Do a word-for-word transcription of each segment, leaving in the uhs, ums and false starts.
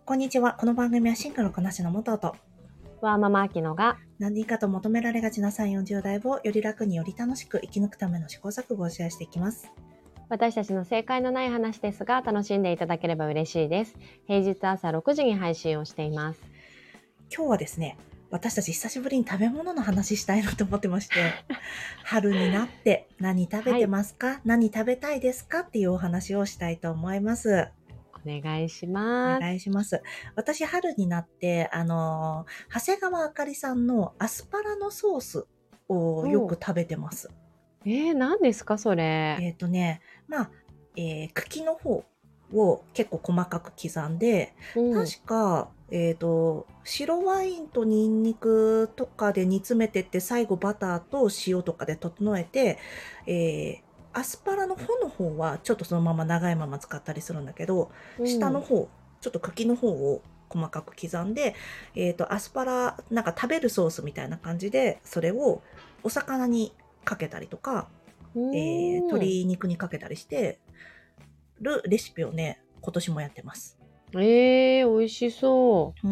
こんにちは。この番組はシングルこなしの元と、 ワーママアキノが何かと求められがちなさんじゅう、よんじゅう代をより楽により楽しく生き抜くための試行錯誤をシェアしていきます。 私たちの正解のない話ですが楽しんでいただければ嬉しいです。平日朝ろくじに配信をしています。 今日はですね、私たち久しぶりに食べ物の話したいなと思ってまして、春になって何食べてますか、はい、何食べたいですかっていうお話をしたいと思います。 お願いします。 お願いします。私、春になって、あの、長谷川あかりさんのアスパラのソースをよく食べてます。 えー、何ですかそれ。 えっとね、まあ、えー、茎の方を結構細かく刻んで、うん、確か、えっと、白ワインとニンニクとかで煮詰めてって、最後バターと塩とかで整えて、えー、アスパラの穂の方はちょっとそのまま長いまま使ったりするんだけど、うん、下の方、ちょっと茎の方を細かく刻んで、えっと、アスパラ、なんか食べるソースみたいな感じで、それをお魚にかけたりとか、えー、鶏肉にかけたりしてるレシピをね、今年もやってます。 えー、美味しそう。 うん。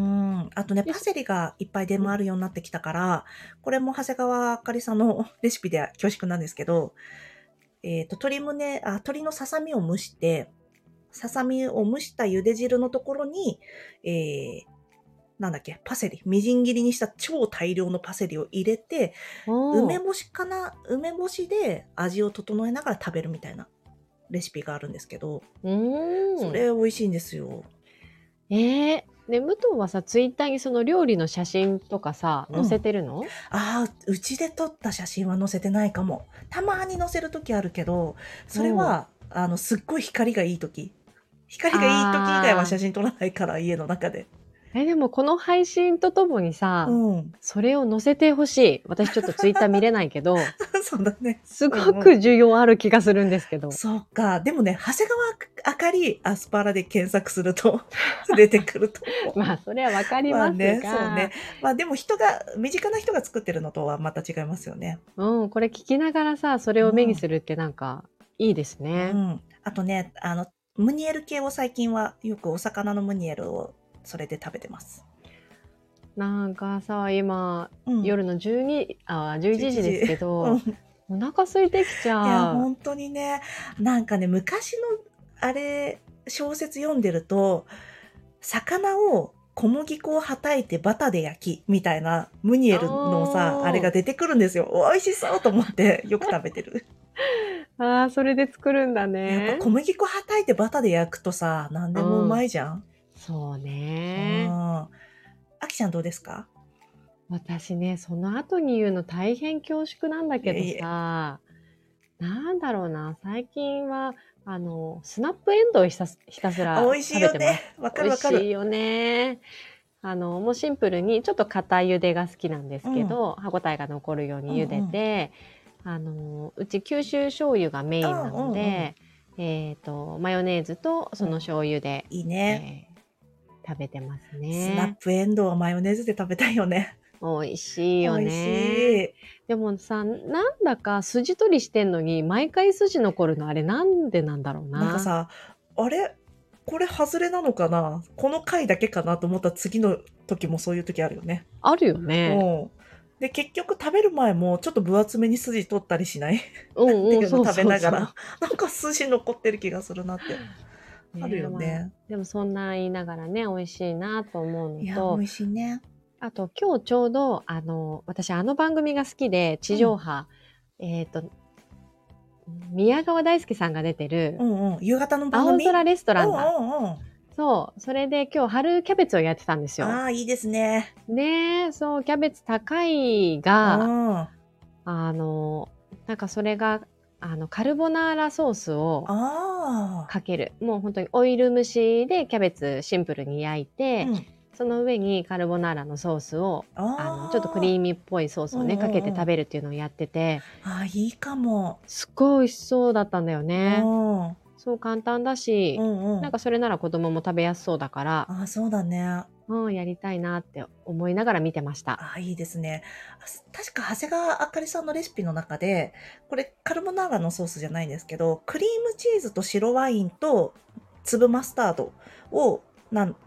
あとね、パセリがいっぱい出回るようになってきたから、これも長谷川あかりさんのレシピで恐縮なんですけど、えっと、鶏胸、あ、鶏のささみを蒸して、ささみを蒸した茹で汁のところに、えー、なんだっけ、パセリ、みじん切りにした超大量のパセリを入れて、梅干しかな、梅干しで味を整えながら食べるみたいなレシピがあるんですけど、 うーん、 それ美味しいんですよ。 えー、で、武藤はさ、ツイッターにその料理の写真とかさ、載せてるの？ うん、ああ、うちで撮った写真は載せてないかも。たまに載せるときあるけど、それは、あの、すっごい光がいいとき。光がいいとき以外は写真撮らないから、家の中で。 え、でもこの配信とともにさ、 うん、 それを載せてほしい。私ちょっとツイッター見れないけど、 そうだね。 すごく需要ある気がするんですけど。 うん、そうか。でもね、長谷川あかりアスパラで検索すると出てくると思う。 まあ、それはわかりますが。まあね、 そうね。まあでも人が、身近な人が作ってるのとはまた違いますよね。 うん、これ聞きながらさ、それを目にするってなんか、いいですね。 うん。あとね、あの、ムニエル系を最近はよくお魚のムニエルをそれで食べてます。 なんかさ、今、うん、夜のじゅうに、あ、じゅういちじですけど、うん、お腹空いてきちゃう。 いや、本当にね、なんかね、昔の、あれ、小説読んでると、魚を小麦粉をはたいてバターで焼き、みたいな、ムニエルのさ、あれが出てくるんですよ。美味しそうと思ってよく食べてる。 ああ、それで作るんだね。 やっぱ小麦粉はたいてバターで焼くとさ、何でもうまいじゃん。うん、 そうね。 あきちゃんどうですか？ 私ね、その後に言うの大変恐縮なんだけどさ、いやいやなんだろうな、最近は、あの、スナップエンドウひたすひたすら食べてます。美味しいよね。 わかるわかる。 美味しいよね。あの、もうシンプルに、ちょっと硬い茹でが好きなんですけど、うん、歯ごたえが残るように茹でて、うんうん、あの、うち九州醤油がメインなので、うんうん、えっと、マヨネーズとその醤油で、 うん、いいね、 えー、食べてますね。 スナップエンドウはマヨネーズで食べたいよね。 美味しいよね。美味しい。でもさ、なんだか筋取りしてんのに、毎回筋残るのあれなんでなんだろうな。 なんかさ、あれこれ外れなのかな、この回だけかなと思った次の時もそういう時あるよね。 あるよね。 で、結局食べる前もちょっと分厚めに筋取ったりしない？ うんうん、 っていうの食べながら、なんか筋残ってる気がするなって。あるよね、 まあ。でもそんな言いながらね、美味しいなと思うのと。 いや、美味しいね。 あと今日ちょうど、あの、私あの番組が好きで、地上波、うん、えっと、宮川大輔さんが出てる、 うんうん、夕方の番組、 青空レストランだ。 うんうんうん、そう。 それで今日春キャベツをやってたんですよ。 ああ、いいですね。 ねえ、そう、キャベツ高いが、あの、なんかそれが、あの、カルボナーラソースをかける。もう本当にオイル蒸しでキャベツシンプルに焼いて、うん、その上にカルボナーラのソースを、あの、ちょっとクリーミーっぽいソースをね、かけて食べるっていうのをやってて。 ああ、いいかも。 すっごい美味しそうだったんだよね。そう簡単だし、うんうん、なんかそれなら子供も食べやすそうだから。 ああ、そうだね。 うん、やりたいなって思いながら見てました。 ああ、いいですね。確か長谷川あかりさんのレシピの中で、これカルボナーラのソースじゃないんですけど、クリームチーズと白ワインと粒マスタードをなん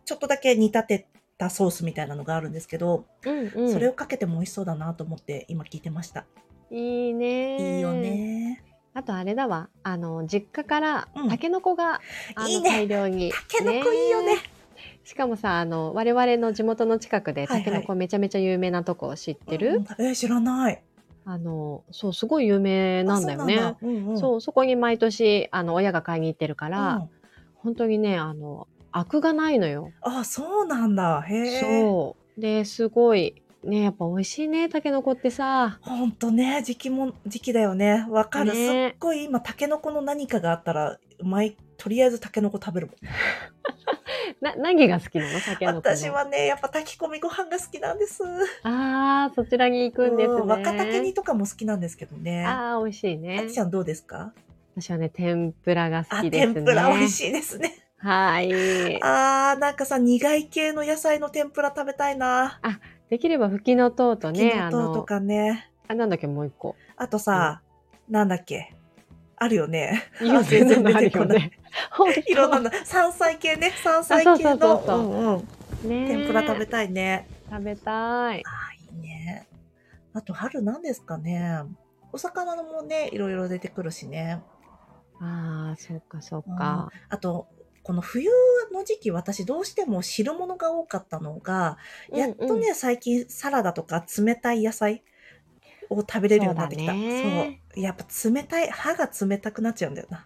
ちょっとだけ煮立てたソースみたいなのがあるんですけど、 うんうん、 それをかけても美味しそうだなと思って今聞いてました。 いいね。 いいよね。 あとあれだわ、あの実家からうんタケノコが、あのいいね大量に。 タケノコいいよね。 しかもさ、あの我々の地元の近くではいはいタケノコめちゃめちゃ有名なとこ知ってる？ うんうんえー知らない。 あのそうすごい有名なんだよね。 あそうなんだうんうんそうそこに毎年あの親が買いに行ってるかうら、 ん本当にねあのアクがないのよ。 あ、そうなんだ。へえ。 そうですごいね、やっぱ美味しいねタケノコってさ。 ほんとね、時期も時期だよね。わかる。 ねすっごい今タケノコの何かがあったら、毎とりあえずタケノコ食べるもん。 な何が好きなのタケノコの？ 私はね、やっぱ炊き込みご飯が好きなんです。 ああ、そちらに行くんですね。 うん若竹煮とかも好きなんですけどね。 ああ、美味しいあねき。ちゃんどうですか？ 私はね、天ぷらが好あ、 きですね。 天ぷら美味しいですね。 はい。 あー、なんかさ、苦い系の野菜の天ぷら食べたいな。 あ、できればふきのとうとね、 きのとうとかね。 あの、あ、なんだっけ、もう一個。 あとさ、なんだっけ。あるよね。 有名なのあるよね。ほんといろんなの。山菜系ね。山菜系あそうそうの。 そうそううんうん。 ねえ天ぷら食べたいね。 食べたい。 あーいいね。あと春なんですかね。お魚のもね、いろいろ出てくるしね。 ああ、そっかそっうんか。 あと、この冬の時期、私どうしても汁物が多かったのが、やっとね、 うんうん最近サラダとか冷たい野菜を食べれるようになってきた。 そうだねそう。やっぱ冷たい、歯が冷たくなっちゃうんだよな。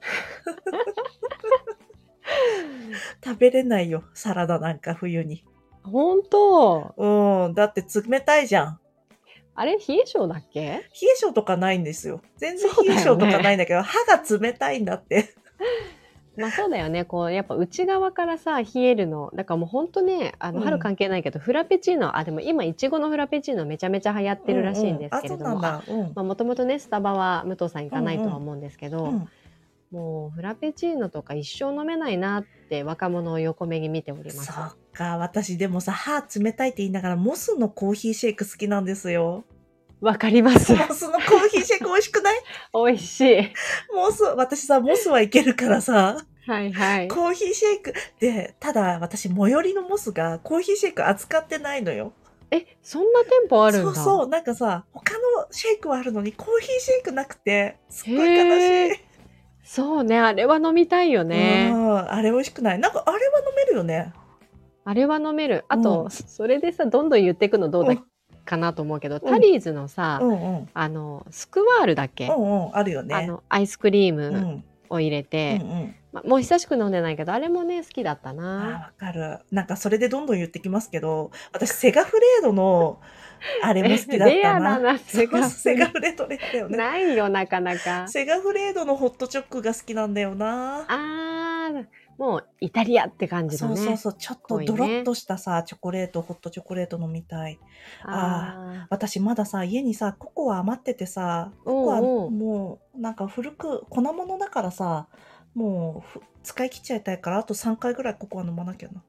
食べれないよ、サラダなんか冬に。 ほんと。 うん、だって冷たいじゃん。 あれ、冷え性だっけ？ 冷え性とかないんですよ。全然そうだよね冷え性とかないんだけど、歯が冷たいんだって。 まあそうだよね。こう、やっぱ内側からさ、冷えるの。だからもうほんとね、あの、 うん春関係ないけど、フラペチーノ、あ、でも今、いちごのフラペチーノめちゃめちゃ流行ってるらしいんですけれども、 うんうん、あ、そうなんだ。 まあもともとね、スタバは武藤さん行かないとは思うんですけど、 うん。うんもうフラペチーノとか一生飲めないなって若者を横目に見ております。 そっか、私でもさ、歯冷たいって言いながら、モスのコーヒーシェイク好きなんですよ。 わかります。 モスのコーヒーシェイク美味しくない？ 美味しい。 モス、私さ、モスはいけるからさ、 はいはい。 コーヒーシェイクで、ただ私、最寄りのモスがコーヒーシェイク扱ってないのよ。 え、そんな店舗あるんだ。 そうそう、なんかさ、他のシェイクはあるのにコーヒーシェイクなくて、すっごいへ悲ーしい。 そうね、あれは飲みたいようね。 ん、あれ美味しくない？なんかあれは飲めるよね。 あれは飲める。あうと、 んそれでさ、どんどん言っていくのどうだかなと思うけど、タリーズのさ、 うんうん。 あの、スクワールだっけ、 うんうん、あるよね。 あの、アイスクリーうムん。 を入れうんて、 うん。 ま、もう久しく飲んでないけど、あれもね、好きだったあな。 あ、わかる。なんかそれでどんどん言ってきますけど、私セガフレードのあれも好きだったレアな。 だな、セガそうセガフレードレアだよね。 ないよ、なかなか。 セガフレードのホットチョックが好きなんだよな。 あー、もうイタリアって感じだね。 そうそうそう、ちょっとドロッとしたさ、チョコレート、ホットチョコレート飲みたい。ああ、 あ私まださ、家にさ、ココア余っててさ、 ー、 ココアおうおうもうなんか古く、粉物だからさ、もうふ使い切っちゃいたいから、あとさんかいぐらいココア飲まなきゃな。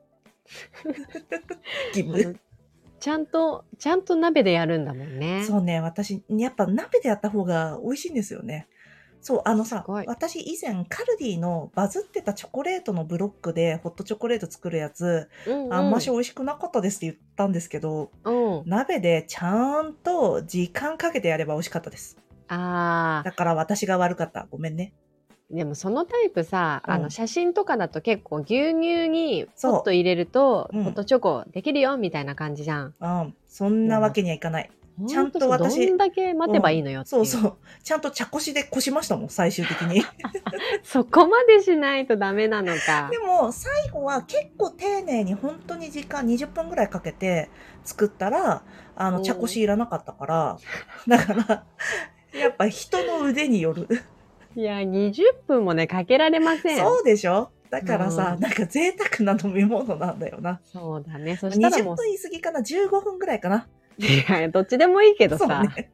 義あ務。 のちゃんと、ちゃんと鍋でやるんだもんね。 そうね、私、やっぱ鍋でやった方が美味しいんですよね。そう、あのさすごい、 私以前カルディのバズってたチョコレートのブロックでホットチョコレート作るやつ、 うんうん、 あんまし美味しくなかったですって言ったんですけど、 うん。 鍋でちゃんと時間かけてやれば美味しかったです。 あだから私が悪かった。ごめんね。 ー、でもそのタイプさ、 うんあの写真とかだと結構牛乳にそうポッと入れると、 うんホットチョコできるよみたいな感じじゃん。 うん、そんなわけにはいかない。ちゃんとほとそう私どんだけ待てばいいのよっていう。 そうそう。ちゃんと茶こしでこしましたもん、最終的に。 そこまでしないとダメなのか。 でも、最後は結構丁寧に本当に時間にじゅっぷんぐらいかけて作ったら、あの、 うん茶こしいらなかったから、だから、やっぱ人の腕による。 いや、にじゅっぷんもね、かけられません。 そうでしょ？だからさ、 うんなんか贅沢な飲み物なんだよな。 そうだね。そした 20 らもう、 分言い過ぎかな？ じゅうご 分ぐらいかな。 いや、どっちでもいいけどそうさ。 ね。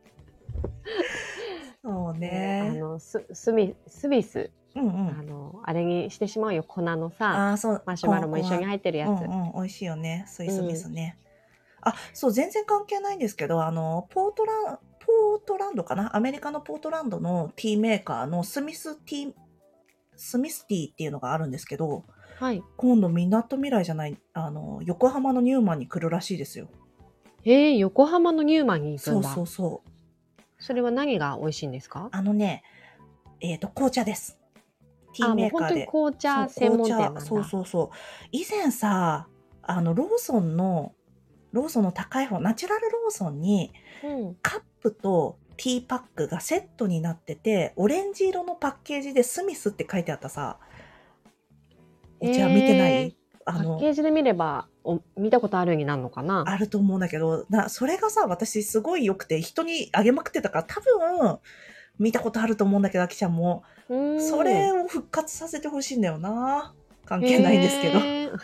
そうあね。 の、ススミスビス、 うんうあん。 の、あれにしてしまうよ、粉のさ、 ああ、そう。 マシュマロも一緒に入ってるやつ。 うんうん、美味しいよね。スイスミスね。あ、そう、全然関係ないんですけど、あの、ポートラン、ポートランドかなアメリカのポートランドのティーメーカーのスミスティー、 スミスティーっていうのがあるんですけど、 はい。 今度みなとみらいじゃない、あの、横浜のニューマンに来るらしいですよ。 へえ、横浜のニューマンに行くそうんだ。 そうそう。 それは何が美味しいんですか？ あのね、えっと、紅茶です。ティーあ、もう本当にメーカーで。 紅そう、 茶専門紅茶、そう店なんだ。 そうそう。以前さ、あの、ローソンの、ローソンの高い方、ナチュラルローソンに、 うん。 カップとティーパックがセットになってて、オレンジ色のパッケージでスミスって書いてあったさ、お茶見てなへえ、 い？あパッの、 ケージで見れば、お見たことあるようになるのかな？ あると思うんだけど、な、それがさ、私すごい良くて、人にあげまくってたから、多分、見たことあると思うんだけど、あきちゃんも。 うそーん。 れを復活させてほしいんだよな。関係ないんですけど。 へえ。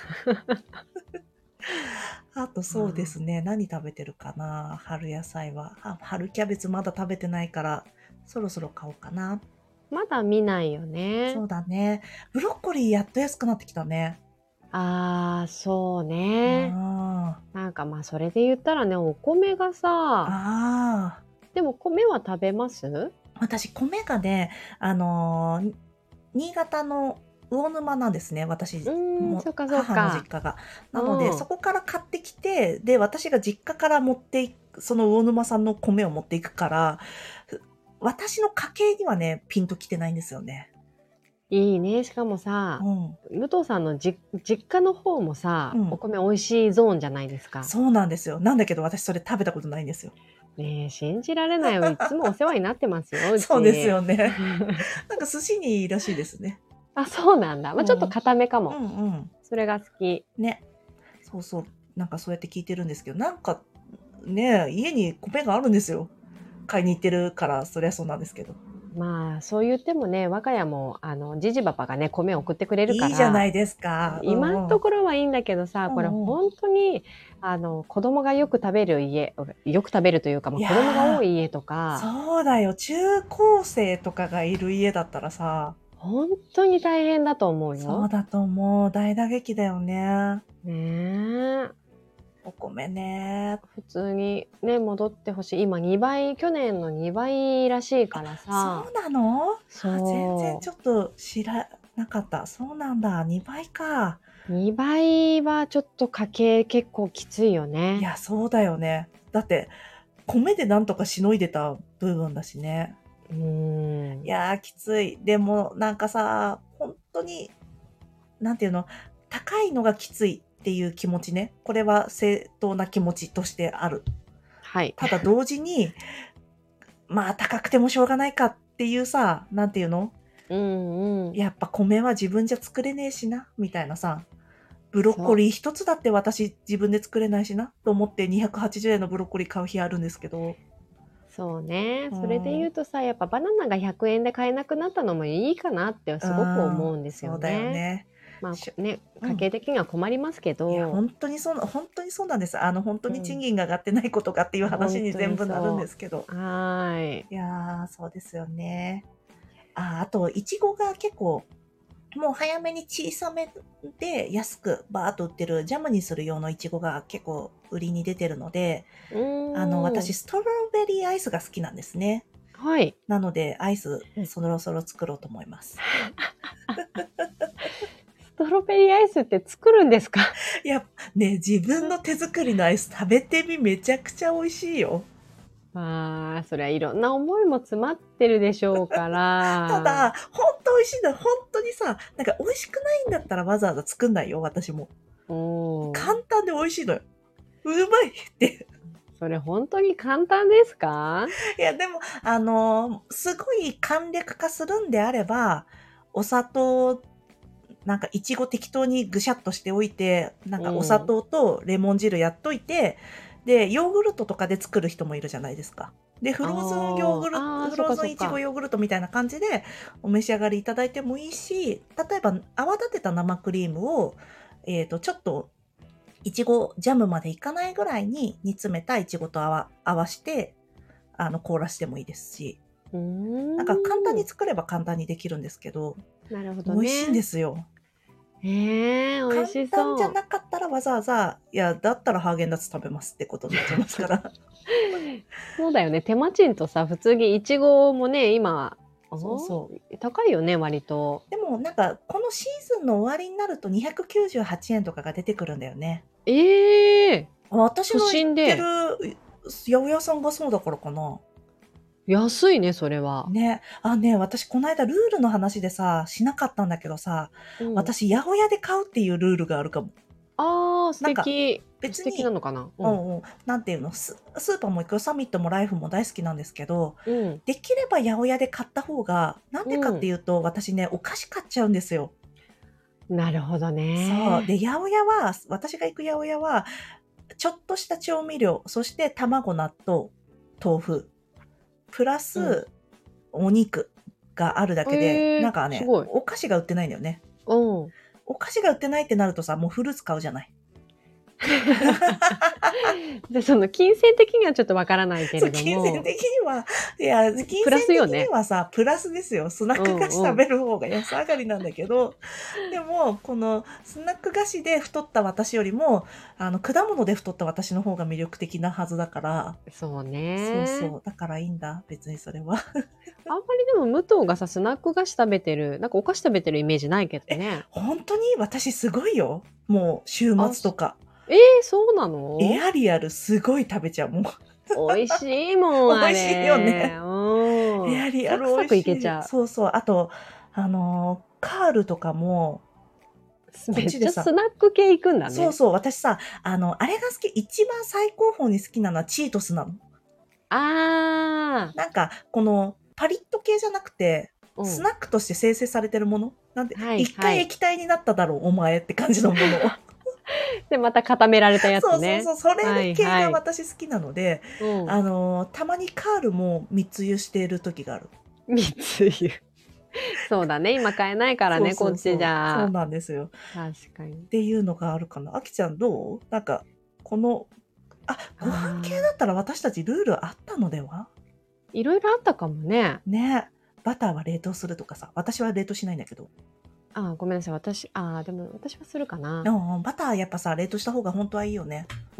あとそうですね、何食べてるかな、春野菜は。あ、春キャベツまだ食べてないから、そろそろ買おうかな。 まだ見ないよね。 そうだね。ブロッコリーやっと安くなってきたね。 ああ、そうあね。 あ。 なんかまあそれで言ったらね、お米がさ、 ああ。 でも米は食べます？ 私、米がね、あのー新潟の魚沼なんですね。私、 うーん、 もそっかそっ母の実か。 家が。なので、 うん。 そこから買ってきて、で、私が実家から持っていく、その魚沼産の米を持っていくから、ふ私の家計にはね、ピンときてないんですよね。 いいね。しかもさ、 うん。 武藤さんのじ実家の方もさ、おうん。 米美味しいゾーンじゃないですか。 そうなんですよ。なんだけど、私それ食べたことないんですよ。 ねえ、信じられないよ。いつもお世話になってますよ、うそうですち。 よね。なんか寿司にいいらしいですね。 あ、そうなんだ。ま、ちょっとうん。 固めかも。 うんうん。 それが好き。 ね。そうそう。なんかそうやって聞いてるんですけど、なんか、ね、家に米があるんですよ。買いに行ってるから、そりゃそうなんですけど。 まあ、そう言ってもね、我が家もあの、じじばばがね、米を送ってくれるかいいじゃなら、 いですか。う今んんうん。 ところはいいんだけどさ、これうんうん。 ほんとにあの、子供がよく食べる家、よく食べるというか、ま、 い子供が多や、 い家とか、 そうだよ。中高生とかがいる家だったらさ、 ほんとに大変だと思うよ。 そうだと思う。大打撃だよね。 ねえ。 お米ね。 普通にね、戻って欲しい。今にばい、去年のにばいらしいあ、 からさ。 そうなの？あ、全然ちそょっと知らなかった。そうなんだ。にばいか。 う。にばいはちょっと家計結構きついよね。 いや、そうだよね。だって、米でなんとかしのいでた部分だしね。 うーん。 いやー、きつい。でも、なんかさ、ほんとに、なんていうの、高いのがきついっていう気持ちね。これは正当な気持ちとしてある。 はい。 ただ同時に、まあ、高くてもしょうがないかっていうさ、なんていうの、 うんうん。 やっぱ米は自分じゃ作れねえしな、みたいなさ。ブロッコそう。 リー一つだって私自分で作れないしな、と思ってにひゃくはちじゅうえんのブロッコリー買う日あるんですけど。 そうね。 うーそれでん。 言うとさ、やっぱバナナがひゃくえんで買えなくなったのもいいかなってうすごくーん、 思うんですよそうだよね。 ね。 まあ、 しゅこね、 うん。 家計的には困りますけいや、ほど、 んとにそうなほんとにそうなんです。あの、ほんとに賃うん。 金が上がってないことがっていう話にほんとに全部なるんでそすけど。 う。はーい。 いや、そうですよね。あ、あといちごが結構、もう早めに小さめで安くバーっと売ってるジャムにする用のいちごが結構売りに出てるので、 うあの、私ーん。 ストロベリーアイスが好きなんですね。 はい。 なので、アイスそろそろ作ろうと思います。 ストロベリーアイスって作るんですか？ いや、ね、自分の手作りのアイス食べてみ、めちゃくちゃ美味しいよ。 まあ、そりゃいろんな思いも詰まってるでしょうかただ、 ら。 ほんと美味しいの。ほんとにさ、なんか美味しくないんだったらわざわざ作んないよ、私も。 うーん。 簡単で美味しいのよ。うまいって。 それほんとに簡単ですか？ いや、でも、あの、すごい簡略化するんであれば、お砂糖、なんかいちご適当にぐしゃっとしておいて、なんかお砂うん。 糖とレモン汁やっといて、で、ヨーグルトとかで作る人もいるじゃないですか。で、フあローズンヨーグルあ、ああ、 トフそっローズンいちごかそっか。 ヨーグルトみたいな感じでお召し上がりいただいてもいいし、例えば泡立てた生クリームを、えっと、ちょっといちごジャムまでいかないぐらいに煮詰めたいちごとあわ合わして、あの、凍らしてもいいですし、 うーなんか簡単にん。 作れば簡単にできるんですけど、 なるほど美味しいんでね。 すよ。 へえ、美味簡しそう。 単じゃなかったらわざわざ、いや、だったらハーゲンダッツ食べますってことになっちゃいますから。 そうだよね。手間賃とさ、普通にイチゴもね、今、あそうそう。 高いよね、割と。 でももなんかこのシーズンの終わりになるとにひゃくきゅうじゅうはちえんとかが出てくるんだよね。 ええ私都の行って心で。 る八百屋さんがそうだからかな。 安いね、それは。 ね。あ、ね、私この間ルールの話でさ、しなかったんだけどさ、 うん。 私八百屋で買うっていうルールがあるかも。 ああ、素なんか敵。 別素敵なに、 のかな。うん。 うんうん、なんていうの、ススーパーも行くよ、サミットもライフも大好きなんですけど、 うん。 できれば八百屋で買った方が、なんでかっていうと、私ね、お菓子買っちゃうんですよ。 なるほどそう。 ね。 で、八百屋は、私が行く八百屋は、ちょっとした調味料、そして卵、納豆、豆腐、プラうん。 スお肉があるだけで、 ええなんかね、 すごい。 お菓子が売ってないんだよね。 うん。 お菓子が売ってないってなるとさ、もうフルーツ買うじゃない。 で、その金銭的にはちょっとわからないけそう、 れど金銭も、 的には、いや、金銭プラスよ的にね。 はさ、プラスですよ。スナッうク菓子んうん。 食べる方が安上がりなんだけど、でも、このスナック菓子で太った私よりも、あの、果物で太った私の方が魅力的なはずだから、 そうそうね。 そう。だからいいんだ。別にそれは。 あんまりでも武藤がさ、スナック菓子食べてる、なんかお菓子食べてるイメージないけどえ、 ね。 本当に私すごいよ。もう、週あ、す末とか。 えー、そうなエの？ アリアルすごい食べちゃう。も美味しいもう、 ん、あ美味しいよれ。 ね。エうん。 アリアル美サクサクい味しい。 けちゃそうそう。あと、あのーカールとかも、 う。めっちゃこっちでさ、 スナック系行くんだね。 そうそう、私さ、あの、あれが好き、一番最高峰に好きなのはチートスなの。 あなんか、この、パリッと系じゃなくて、 ー。うスん。 ナックとして生成されてるものなんで、 はい一回はい。 液体になっただろう、お前って感じのものを。 で、また固められたやつね。 そうそうそう、それはい系がはい。 私好きなので、 うん。 あのーたまにカールも密輸している時がある。 密輸。そうだね。今買えないからそうね、こっちじそうそう。そうゃ。 なんですよ。 確かに。 っていうのがあるかな。あきちゃんどうなんか、この、あ、ご飯系ああ。 だったら私たちルールあったのではいろいろあったかもね。 ね。バターは冷凍するとかさ。私は冷凍しないんだけど。 あー、ごめんなさい。私、ああ、でも私はするかな。 うんうん、バターやっぱさ、冷凍した方が本当はいいよね。 うん。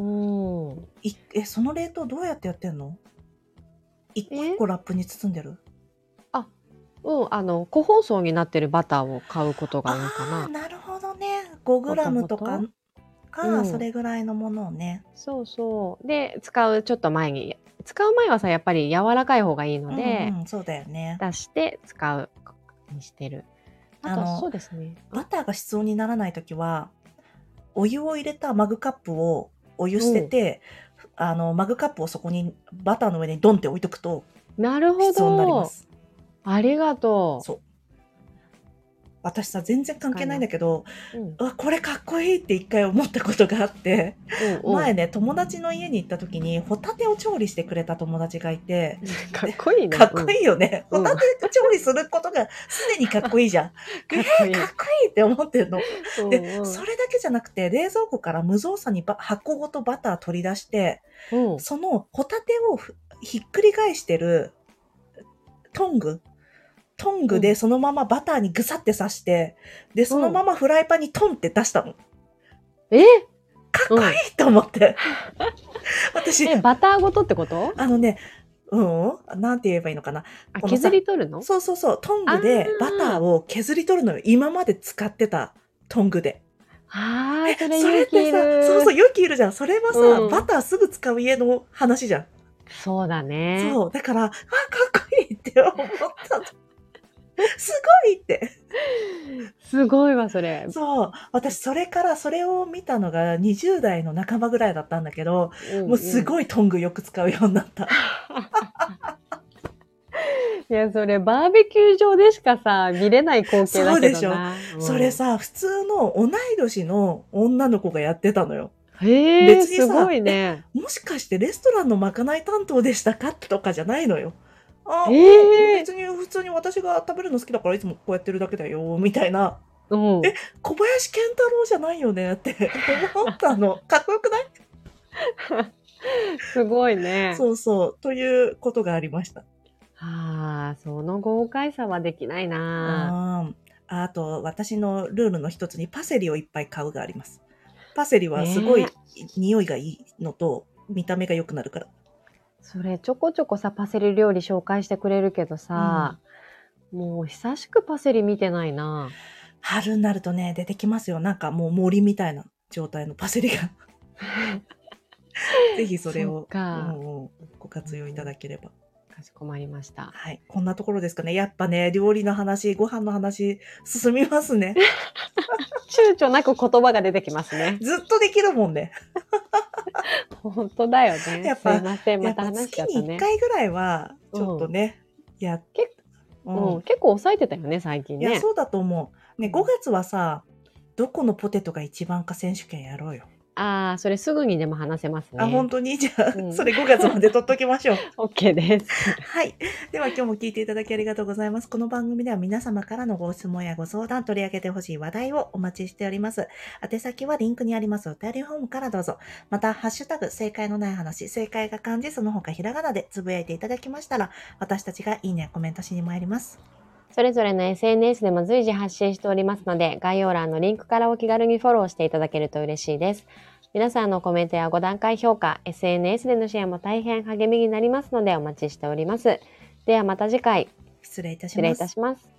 いえ、その冷凍どうやってやってんの？一個一え個ラップに包んでる？ あ、うん、あの、個包装になってるバターを買うことが多いかああ、 な。 なるほどね。ごグほとラムとかほと。うか、そん。 れぐらいのものをね。 そうそう。で、使うちょっと前に、使う前はさ、やっぱり柔らかい方がいいのうで、 んうん、そうだよね。 出して使うにしてる。あとはあの、 そうですね。あ、 バターが室温にならないときは、お湯を入れたマグカップをお湯捨うん。 てて、あの、マグカップをそこにバターの上にドンって置いとくとなるほ室温になりまど。 す。 ありがとう。 そう。私さ、全然関係ないん使います。 だけど、 うん。 うわ、これかっこいいって一回思ったことがあって、 うんうん。 前ね、友達の家に行った時に、ホタテを調理してくれた友達がいて、 かっで、 こいいね。 かっこいいよね。 うん。うん。 ホタテ調理することがすでにかっこいいじゃん。えー、 かっこいい。 かっこいいって思ってるの。 うで、 んうん。 それだけじゃなくて、冷蔵庫から無造作にば箱ごとバター取り出して、 うん。 そのホタテをふひっくり返してるトングトングでうん。 そのままバターにぐさって刺して、で、そのうん。 ままフライパンにトンって出したの。 えかっこいうん。 いと思って。私、 え、バターごとってこと？ あのね、うん、なんて言えばいいのかな。 あ、 このさ、 削り取るの？ そうそうそう、トンあグでバターあ。 を削り取るのよ。今まで使ってたトングで。 ああ、それそれ勇気いってさ、そうそう、 る。 勇気いるじゃん。それはさ、 うん。 バターすぐ使う家の話じゃん。 そうだね。 そう。だから、あ、かっこいいって思ったの。すごいって。 すごいわ、それ。 そう。私、それから、それを見たのがにじゅう代の半ばぐらいだったんだけど、 うんもうすうん。 ごいトングよく使うようになった。 いや、それバーベキュー場でしかさ、見れない光景そだうでしょ。 けどな。うん。 それさ、普通の同い年の女の子がやってたのよ。 へえ、 別にすごさ、え、 いね。 もしかしてレストランのまかない担当でしたかとかじゃないのよ。あ、うん、 へえ。 別に普通に私が食べるの好きだからいつもこうやってるだけだよ、みたいな。 うん。 え、小林健太郎じゃないよねって思ったの。かっこよくない？ すごいね。 そうそう。ということがありました。 ああ、その豪快さはできないな。 ああ。あと、私のルールの一つにパセリをいっぱい買うがあります。パセリはすごいねえ。 匂いがいいのと、見た目が良くなるから。 それちょこちょこさ、パセリ料理紹介してくれるけどうん。 さ、 もう久しくパセリ見てないな。 春になるとね、出てきますよ。なんかもう森みたいな状態のパセリが。ぜひそれをうんうん、ご活用いただければ。 かしこまりました。 はい。こんなところですかね。やっぱね、料理の話、ご飯の話、進みますね。 躊躇なく言葉が出てきますね。 ずっとできるもんね。 本当だよね。 やっぱ、 すいません、また話しちゃったね。 月にいっかいぐらいは、ちょっとね、うん、やっ結構、うん、結構抑えてたよね、最近ね。 いや、そうだと思う。ね、ごがつはさ、どこのポテトが一番か選手権やろうよ。 ああ、それすぐにでも話せますね。 あ、本当にじゃあ、うん、それごがつまで取っときましょう。 OK です。 はい。では今日も聞いていただきありがとうございます。この番組では皆様からのご質問やご相談、取り上げてほしい話題をお待ちしております。宛先はリンクにありますお便りフォームからどうぞ。また、ハッシュタグ、正解のない話、正解が漢字、その他ひらがなでつぶやいていただきましたら、私たちがいいねやコメントしに参ります。 それぞれの エスエヌエス でも随時発信しておりますので、概要欄のリンクからお気軽にフォローしていただけると嬉しいです。皆さんのコメントやご段階評価、エスエヌエス でのシェアも大変励みになりますのでお待ちしております。ではまた次回。 失礼いたします。 失礼いたします。